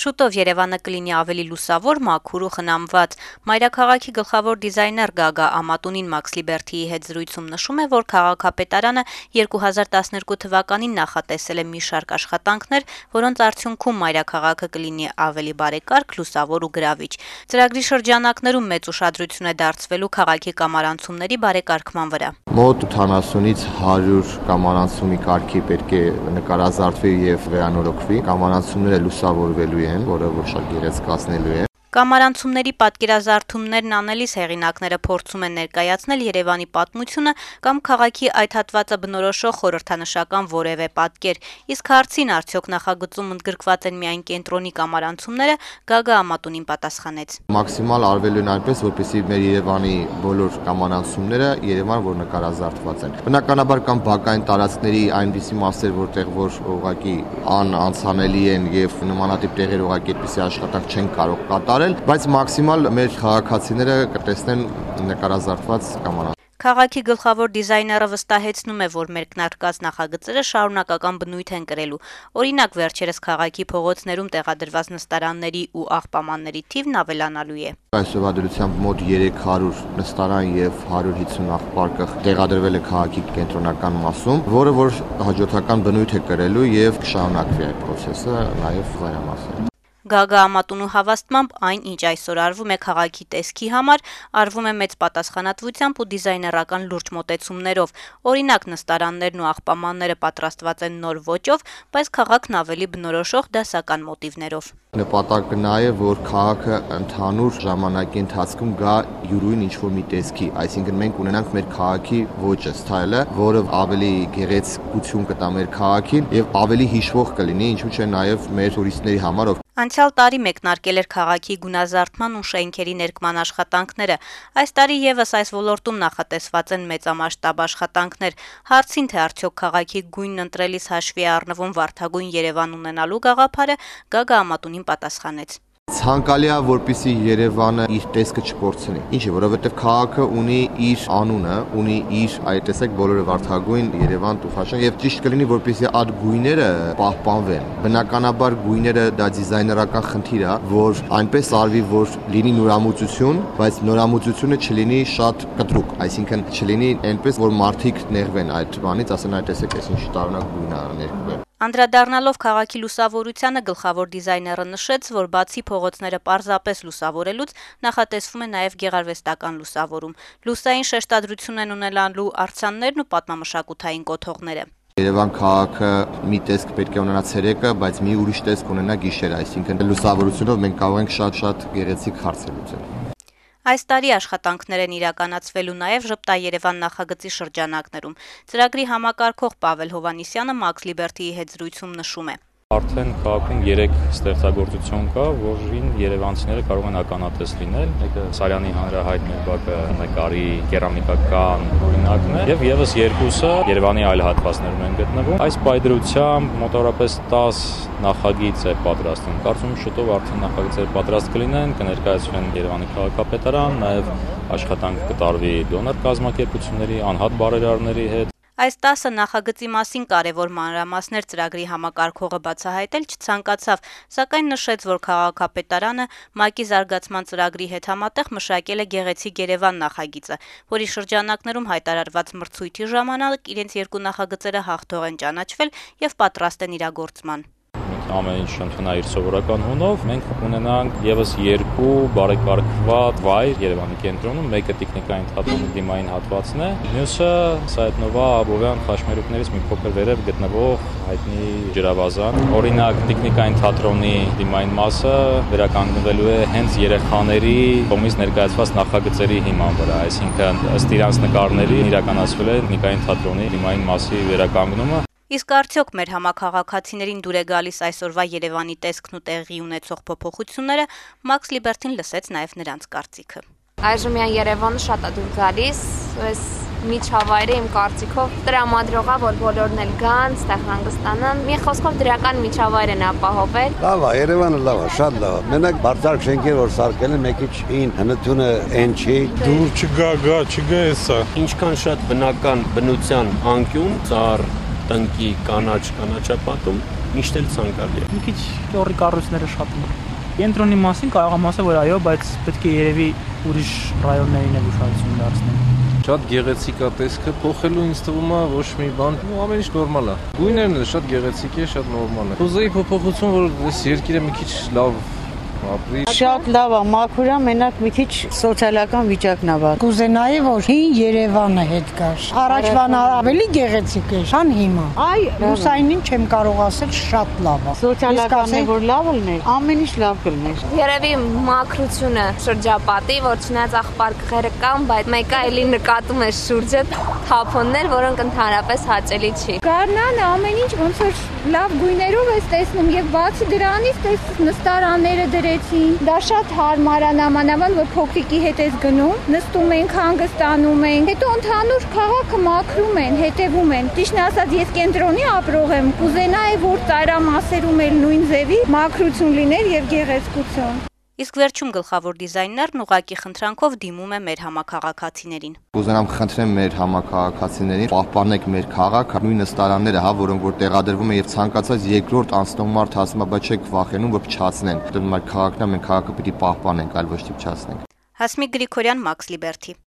Շուտով Երևանը կլինի ավելի լուսավոր, մաքուր ու խնամված։ Մայրաքաղաքի գլխավոր դիզայներ Գագա Ամատունին Մաքս Լիբերթիի հետ զրույցում նշում է, որ քաղաքապետարանը 2012 թվականին նախատեսել է մի շարք աշխատանքներ, որոնց արդյունքում մայրաքաղաքը կլինի ավելի բարեկարգ, լուսավոր ու գրավիչ։ Ծրագրի շրջանակներում մեծ ուշադրություն է դարձվելու քաղաքի կամարանցումների բարեկարգման վրա։ Մոտ 80-ից 100 կամարանցումի կարգի պետք է նկարազարդվի եւ վերանորոգվի։ Կամարանցումները լուսավորվելու են, որը ոչ շատ գեղեցկացնելու է։ Կամարանցումների պատկերազարդումներն անելիս հեղինակները փորձում են ներկայացնել Երևանի պատմությունը կամ քաղաքի այդ հատվածը բնորոշող խորհրդանշական որևէ պատկեր, իսկ հարցին արդյոք նախագծում ընդգրկված են միայն կենտրոնի կամարանցումները, Գագա Ամատունին պատասխանեց. Մաքսիմալ արվելու են այնպես, որպեսզի մեր Երևանի բոլոր կամարանցումները Երևան որ նկարազարդված են։ Բնականաբար կան բակային տարածքների այնպիսի մասեր, որտեղ որ ուղղակի անանցանելի են եւ նմանատիպ տեղեր ուղղակի այդպիսի աշխատանք չեն կարող կատարել, բայց մաքսիմալ մեր քաղաքացիները կտեսնեն նկարազարդված կամարանցում։ Քաղաքի գլխավոր դիզայները վստահեցնում է, որ մեկնարկած նախագծերը շարունակական բնույթ են կրելու։ Օրինակ, վերջերս քաղաքի փողոցներում տեղադրված նստարանների ու աղբամանների թիվն ավելանալու է։ Այսօրվա դրությամբ մոտ 300 նստարան եւ 150 աղբարկը տեղադրվել է քաղաքի կենտրոնական մասում, որը որ հաջորդական բնույթ է կրելու եւ կշարունակվի այդ process-ը նաեւ զայրամասում։ Գագա Ամատունու հավաստմամբ այն, ինչ այսօր արվում է քաղաքի տեսքի համար, արվում է մեծ պատասխանատվությամբ ու դիզայներական լուրջ մոտեցումներով։ Օրինակ, նստարաններն ու աղբամանները պատրաստված են նոր ոճով, բայց քաղաքն ավելի բնորոշող դասական մոտիվներով։ Նպատակը նա է, որ քաղաքը ընդհանուր ժամանակի ընթացքում գա յուրույն ինչ-որ մի տեսքի, այսինքն մենք ունենանք մեր քաղաքի ոճը, սթայլը, որը ավելի գեղեցկություն կտա մեր քաղաքին եւ ավելի հիշվող կլինի, ինչու՞ չէ նաեւ մեր տուրիստների համար։ Անցյալ տարի մեկնարկել էր քաղաքի գունազարդման ու շենքերի ներկման աշխատանքները։ Այս տարի եւս այս ոլորտում նախատեսված են մեծամասշտաբ աշխատանքներ։ Հարցին, թե արդյոք քաղաքի գույնն ընտրելիս հաշվի է առնվում վարդագույն Երևան ունենալու գաղափարը, Գագա Ամատունին պատասխանեց. Ցանկալի է, որպեսզի Երևանը իր տեսքը չկորցնի։ Ինչի, որովհետև քաղաքը ունի իր անունը, ունի իր այդ տեսակ բոլորը վարդագույն Երևան տուֆաշեն եւ ճիշտ կլինի, որպեսզի այդ գույները պահպանվեն։ Բնականաբար գույները դա դիզայներական խնդիր է, որ այնպես արվի, որ լինի նորամուծություն, բայց նորամուծությունը չլինի շատ կտրուկ, այսինքն չլինի այնպես, որ մարդիկ նեղվեն այդ բանից, ասեն այդ տեսակ էս ինչ տարօրինակ գույն է ներկվել։ Անդրադառնալով քաղաքի լուսավորությանը գլխավոր դիզայները նշեց, որ բացի փողոցները պարզապես լուսավորելուց նախատեսվում է նաև գեղարվեստական լուսավորում։ Լուսային շեշտադրություն են ունենալու արձաններն ու պատմամշակութային կոթողները։ Երևան քաղաքը մի տեսք պետք է ունենա ցերեկը, բայց մի ուրիշ տեսք ունենա գիշերը, այսինքն լուսավորությունով մենք կարող ենք շատ գեղեցիկ հարցեր լուծել։ Այս տարի աշխատանքներ են իրականացվելու նաև «Ժպտա Երևան» նախագծի շրջանակներում։ Ծրագրի համակարգող Պավել Հովհաննիսյանը Մաքս Լիբերթիի հետ զրույցում նշում է. Արդեն քաղաքում 3 ստեղծագործություն կա, որին երևանցիները կարող են ականատես լինել։ Մեկը Սարյանի հանրահայտ բակը նկարի կերամիկական օրինակն է, եւ եւս երկուսը Երևանի այլ հատվածներում են գտնվում։ Այս պայծրությամբ մոտավորապես 10 նախագիծ է պատրաստվում։ Կարծում եմ շուտով արդեն նախագիծները պատրաստ կլինեն, կներկայացվեն Երևանի քաղաքապետարան, նաեւ աշխատանք կտարվի դոնոր կազմակերպությունների, անհատ բարերարների հետ։ Այս 10 նախագծի մասին կարևոր մանրամասներ ծրագրի համակարգողը բացահայտել չցանկացավ, սակայն նշեց, որ քաղաքապետարանը ՄԱԿ-ի զարգացման ծրագրի հետ համատեղ մշակել է Գեղեցիկ Երևան նախագիծը, որի շրջանակներում հայտարարված մրցույթի ժամանակ իրենց երկու նախագծերը հաղթող են ճանաչվել եւ պատրաստ են իրագործման։ Ամեն ինչ ընդունա իր սովորական հունով, մենք ունենանք եւս 2 բարեկարգված վայր Երևանի կենտրոնում, մեկը տեխնիկային թատրոնի դիմային հատվածն է, մյուսը Սայեթնովա Աբովյան խաչմերուկներից մի փոքր վերև գտնվող հայտնի ջրավազան։ Օրինակ տեխնիկային թատրոնի դիմային մասը վերականգնվելու է հենց երեխաների կողմից ներկայացված նախագծերի հիման վրա, այսինքն ըստ իրանց նկարների իրականացվել է տեխնիկային թատրոնի դիմային մասի վերականգնումը։ Իսկ արդյոք մեր համակարգացիներին դուր է գալիս այսօրվա Երևանի տեսքն ու տեղի ունեցող փոփոխությունները, Մաքս Լիբերթին լսեց նաև նրանց կարծիքը։ Այժմյան Երևանը շատ է դուր գալիս, այս միջավայրը իմ կարծիքով տրամադրող է, որ բոլորն էլ գան, ստեղ հանգստանան։ Մի խոսքով դրական միջավայր են ապահովել։ Լավ է, Երևանը լավ է, շատ լավ է։ Մենակ բարձր շենքեր որ սարքել են, մեկի չէին, հնությունը այն չի։ Դուր չգա, չգա էսա։ Ինչքան շատ բնական բնության անկյուն, ծառ, տնկի կանաչապատում միշտ էլ ցանկալի է։ Մի քիչ լորի կառույցները շատ են։ Կենտրոնի մասին կարող եմ ասել, որ այո, բայց պետք է երևի ուրիշ ռայոններին էլ ուշադրություն դարձնել։ Շատ գեղեցիկ է տեսքը, փոխելու ինձ թվում է ոչ մի բան, ամեն ինչ նորմալ է։ Գույներն էլ շատ գեղեցիկ է, շատ նորմալ է։ Կուզեի փոփոխություն, որ այս երկիրը մի քիչ լավ ապրի։ Շատ լավ է, մաքուր է, մենակ մի քիչ սոցիալական վիճակն է վատ։ Կուզենայի, որ հին Երևանը հետ գար։ Առաջվան ավելի գեղեցիկ է, քան հիմա։ Այ լուսայինին չեմ կարող ասել, շատ լավ է։ Սոցիալականն է, որ լավ լիներ, ամեն ինչ լավ կլիներ։ Երևի մաքրությունը շրջապատի, որ չնայած աղբարկղերը կան, բայց մեկը էլի նկատում է շուրջը թափոններ, որոնք ընդհանրապես հաճելի չի։ Գարնանը ամեն ինչ ոնց որ լավ գույներով ես տեսնում եւ բացի դրանից նստարանները դրեցին։ Դա շատ հարմար է, նամանավան որ փոքրիկի հետ ես գնում, նստում ենք, հանգստանում ենք։ Հետո ընդհանուր քաղաքը մաքրում են, հետևում են։ Ճիշտն ասած, ես կենտրոնի ապրող եմ, կուզենայի որ ծայրամասերում էլ նույն ձևի մաքրություն լիներ եւ գեղեցկություն։ Իսկ վերջում գլխավոր դիզայներն ուղակի խնդրանքով դիմում է մեր համաքաղաքացիներին։ Կուզենամ խնդրեմ մեր համաքաղաքացիներին, պահպանեք մեր քաղաքը, նույն նստարանները, որոնք որ տեղադրվում են եւ ցանկացած երկրորդ անցնող մարդ ասում է, բայց չեք վախենում, որ փչացնեն։ Դա մեր քաղաքն է, մենք քաղաքը պիտի պահպանենք, այլ ոչ թե փչացնենք։ Հասմիկ Գրիգորյան, Մաքս Լիբերթի։